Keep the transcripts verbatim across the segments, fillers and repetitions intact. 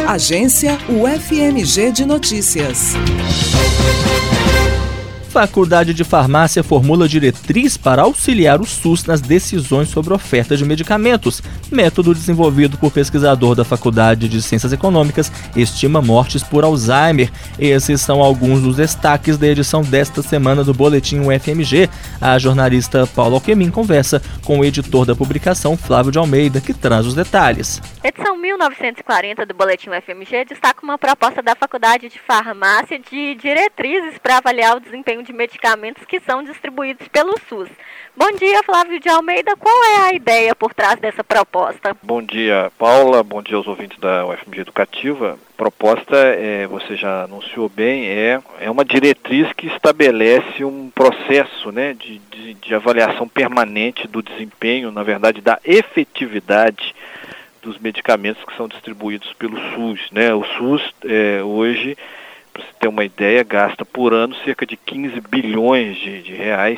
Agência U F M G de Notícias. Faculdade de Farmácia formula diretriz para auxiliar o SUS nas decisões sobre oferta de medicamentos. Método desenvolvido por pesquisador da Faculdade de Ciências Econômicas estima mortes por Alzheimer. Esses são alguns dos destaques da edição desta semana do Boletim U F M G. A jornalista Paula Alquemin conversa com o editor da publicação, Flávio de Almeida, que traz os detalhes. Edição mil novecentos e quarenta do Boletim U F M G destaca uma proposta da Faculdade de Farmácia de diretrizes para avaliar o desempenho de medicamentos que são distribuídos pelo SUS. Bom dia, Flávio de Almeida. Qual é a ideia por trás dessa proposta? Bom dia, Paula. Bom dia aos ouvintes da U F M G Educativa. A proposta, é, você já anunciou bem, é, é uma diretriz que estabelece um processo, né, de, de, de avaliação permanente do desempenho, na verdade, da efetividade dos medicamentos que são distribuídos pelo SUS, né? O SUS, é, hoje, para você ter uma ideia, gasta por ano cerca de quinze bilhões de, de reais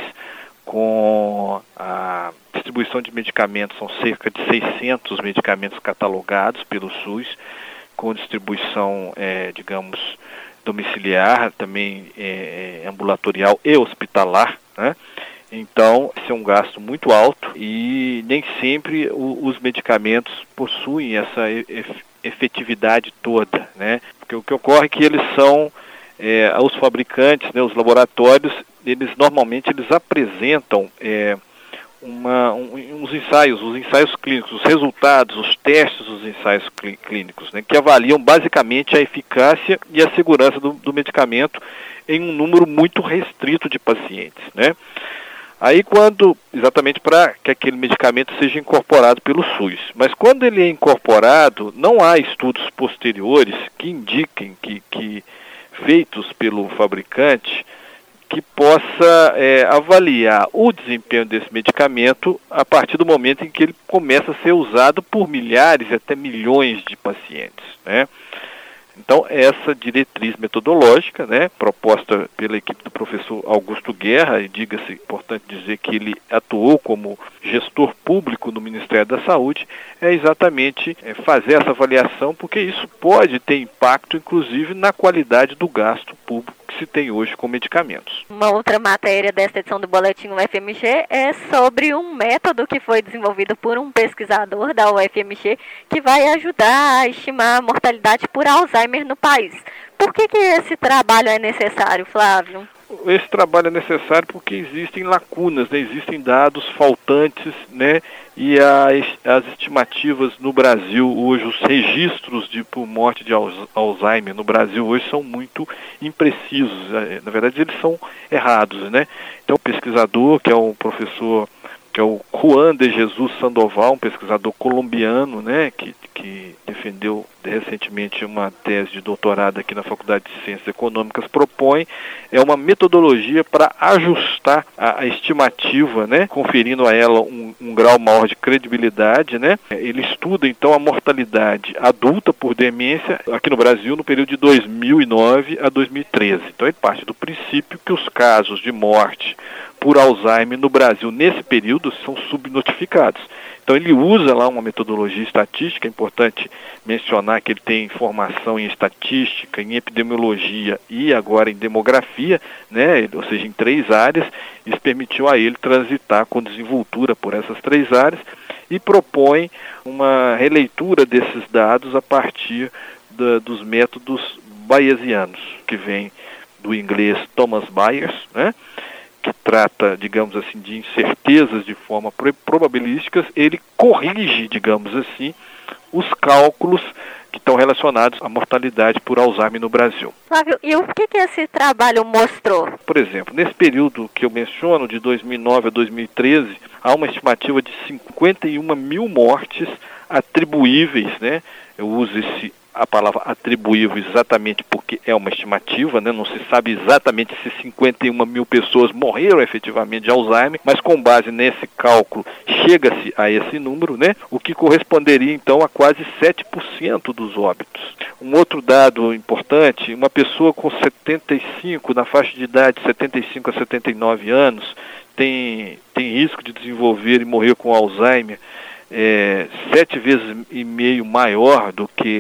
com a distribuição de medicamentos. São cerca de seiscentos medicamentos catalogados pelo SUS, com distribuição, é, digamos, domiciliar, também é, ambulatorial e hospitalar, né? Então, esse é um gasto muito alto e nem sempre o, os medicamentos possuem essa ef- efetividade toda, né? Porque o que ocorre é que eles são, é, os fabricantes, né, os laboratórios, eles normalmente eles apresentam é, uma, um, uns ensaios, os ensaios clínicos, os resultados, os testes dos ensaios clí- clínicos, né, que avaliam basicamente a eficácia e a segurança do, do medicamento em um número muito restrito de pacientes, né? Aí quando, exatamente para que aquele medicamento seja incorporado pelo SUS. Mas quando ele é incorporado, não há estudos posteriores que indiquem, que, que feitos pelo fabricante, que possa é, avaliar o desempenho desse medicamento a partir do momento em que ele começa a ser usado por milhares e até milhões de pacientes, né? Então, essa diretriz metodológica, né, proposta pela equipe do professor Augusto Guerra, e diga-se, importante dizer que ele atuou como gestor público no Ministério da Saúde, é exatamente é, fazer essa avaliação, porque isso pode ter impacto, inclusive, na qualidade do gasto público que se tem hoje com medicamentos. Uma outra matéria desta edição do Boletim U F M G é sobre um método que foi desenvolvido por um pesquisador da U F M G que vai ajudar a estimar a mortalidade por Alzheimer no país. Por que que esse trabalho é necessário, Flávio? Esse trabalho é necessário porque existem lacunas, né? Existem dados faltantes, né? E as, as estimativas no Brasil hoje, os registros de por morte de Alzheimer no Brasil hoje são muito imprecisos. Na verdade, eles são errados, né? Então, o pesquisador, que é o professor, que é o Juan de Jesus Sandoval, um pesquisador colombiano, né? Que, que defendeu recentemente uma tese de doutorado aqui na Faculdade de Ciências Econômicas, propõe é uma metodologia para ajustar a, a estimativa, né, conferindo a ela um, um grau maior de credibilidade, né. Ele estuda então a mortalidade adulta por demência aqui no Brasil no período de dois mil e nove a dois mil e treze. Então ele parte do princípio que os casos de morte por Alzheimer no Brasil nesse período são subnotificados. Então ele usa lá uma metodologia estatística, é importante mencionar que ele tem formação em estatística, em epidemiologia e agora em demografia, né? Ou seja, em três áreas. Isso permitiu a ele transitar com desenvoltura por essas três áreas e propõe uma releitura desses dados a partir da, dos métodos bayesianos, que vem do inglês Thomas Bayes, né? Que trata, digamos assim, de incertezas de forma probabilísticas. Ele corrige, digamos assim, os cálculos que estão relacionados à mortalidade por Alzheimer no Brasil. Flávio, e o que, que esse trabalho mostrou? Por exemplo, nesse período que eu menciono, de dois mil e nove a dois mil e treze, há uma estimativa de cinquenta e uma mil mortes atribuíveis, né? Eu uso esse a palavra atribuível exatamente porque é uma estimativa, né? Não se sabe exatamente se cinquenta e uma mil pessoas morreram efetivamente de Alzheimer, mas com base nesse cálculo chega-se a esse número, né? O que corresponderia então a quase sete por cento dos óbitos. Um outro dado importante, uma pessoa com setenta e cinco, na faixa de idade setenta e cinco a setenta e nove anos, tem, tem risco de desenvolver e morrer com Alzheimer é, sete vezes e meio maior do que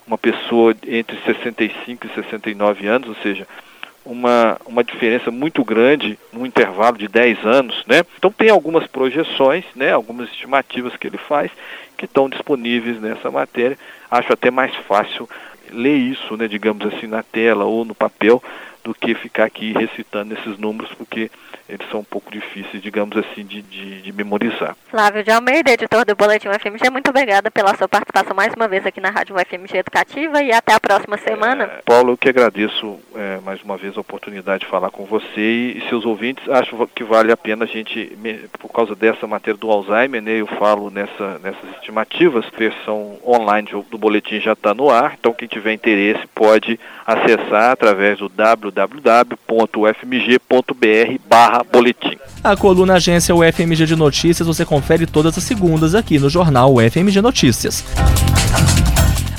uma pessoa entre sessenta e cinco e sessenta e nove anos, ou seja, uma, uma diferença muito grande no intervalo de dez anos, né? Então tem algumas projeções, né, algumas estimativas que ele faz, que estão disponíveis nessa matéria. Acho até mais fácil ler isso, né, digamos assim, na tela ou no papel, do que ficar aqui recitando esses números, porque eles são um pouco difíceis, digamos assim, de, de, de memorizar. Flávio de Almeida, editor do Boletim U F M G, muito obrigada pela sua participação mais uma vez aqui na Rádio U F M G Educativa e até a próxima semana. É, Paulo, eu que agradeço é, mais uma vez a oportunidade de falar com você e, e seus ouvintes. Acho que vale a pena a gente, por causa dessa matéria do Alzheimer, né, eu falo nessa, nessas estimativas, a versão online do, do boletim já está no ar, então quem tiver interesse pode acessar através do w w w ponto u f m g ponto b r barra boletim. A coluna Agência U F M G de Notícias você confere todas as segundas aqui no jornal U F M G Notícias.